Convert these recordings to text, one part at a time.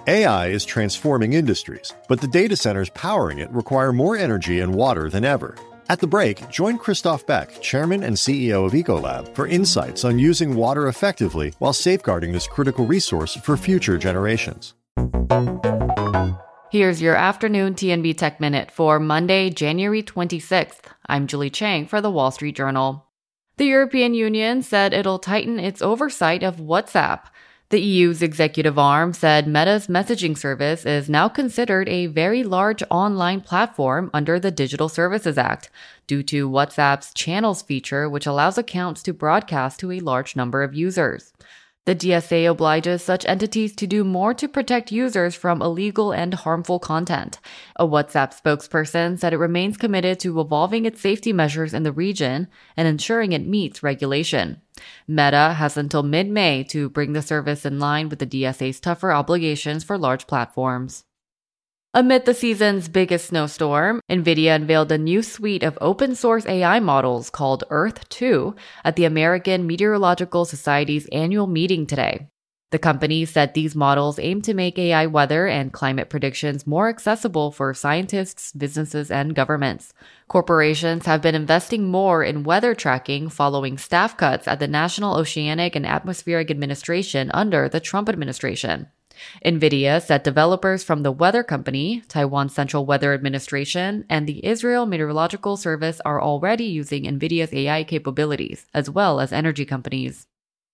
AI is transforming industries, but the data centers powering it require more energy and water than ever. At the break, join Christoph Beck, Chairman and CEO of Ecolab, for insights on using water effectively while safeguarding this critical resource for future generations. Here's your afternoon TNB Tech Minute for Monday, January 26th. I'm Julie Chang for The Wall Street Journal. The European Union said it'll tighten its oversight of WhatsApp. The EU's executive arm said Meta's messaging service is now considered a very large online platform under the Digital Services Act, due to WhatsApp's Channels feature, which allows accounts to broadcast to a large number of users. The DSA obliges such entities to do more to protect users from illegal and harmful content. A WhatsApp spokesperson said it remains committed to evolving its safety measures in the region and ensuring it meets regulation. Meta has until mid-May to bring the service in line with the DSA's tougher obligations for large platforms. Amid the season's biggest snowstorm, NVIDIA unveiled a new suite of open-source AI models called Earth 2 at the American Meteorological Society's annual meeting today. The company said these models aim to make AI weather and climate predictions more accessible for scientists, businesses, and governments. Corporations have been investing more in weather tracking following staff cuts at the National Oceanic and Atmospheric Administration under the Trump administration. NVIDIA said developers from the Weather Company, Taiwan Central Weather Administration, and the Israel Meteorological Service are already using NVIDIA's AI capabilities, as well as energy companies.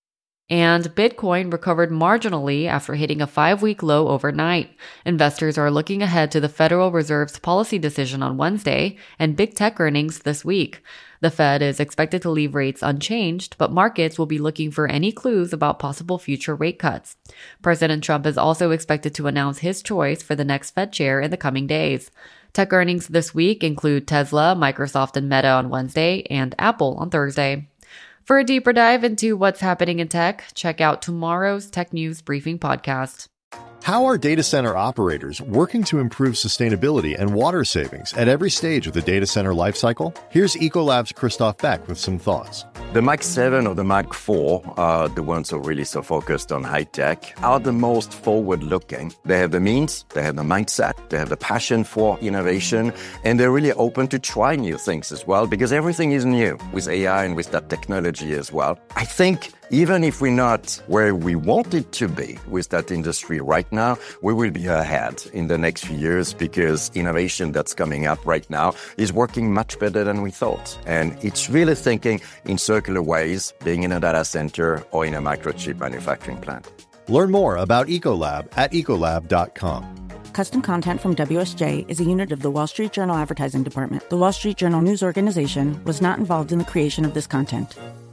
And Bitcoin recovered marginally after hitting a 5-week low overnight. Investors are looking ahead to the Federal Reserve's policy decision on Wednesday and big tech earnings this week. The Fed is expected to leave rates unchanged, but markets will be looking for any clues about possible future rate cuts. President Trump is also expected to announce his choice for the next Fed chair in the coming days. Tech earnings this week include Tesla, Microsoft, and Meta on Wednesday, and Apple on Thursday. For a deeper dive into what's happening in tech, check out tomorrow's Tech News Briefing podcast. How are data center operators working to improve sustainability and water savings at every stage of the data center lifecycle? Here's Ecolab's Christoph Beck with some thoughts. The Mac 7 or the Mac 4, the ones who are really so focused on high tech, are the most forward-looking. They have the means, they have the mindset, they have the passion for innovation, and they're really open to try new things as well, because everything is new with AI and with that technology as well. I think even if we're not where we want it to be with that industry right now, we will be ahead in the next few years, because innovation that's coming up right now is working much better than we thought. And it's really thinking in circular ways, being in a data center or in a microchip manufacturing plant. Learn more about Ecolab at ecolab.com. Custom content from WSJ is a unit of the Wall Street Journal advertising department. The Wall Street Journal news organization was not involved in the creation of this content.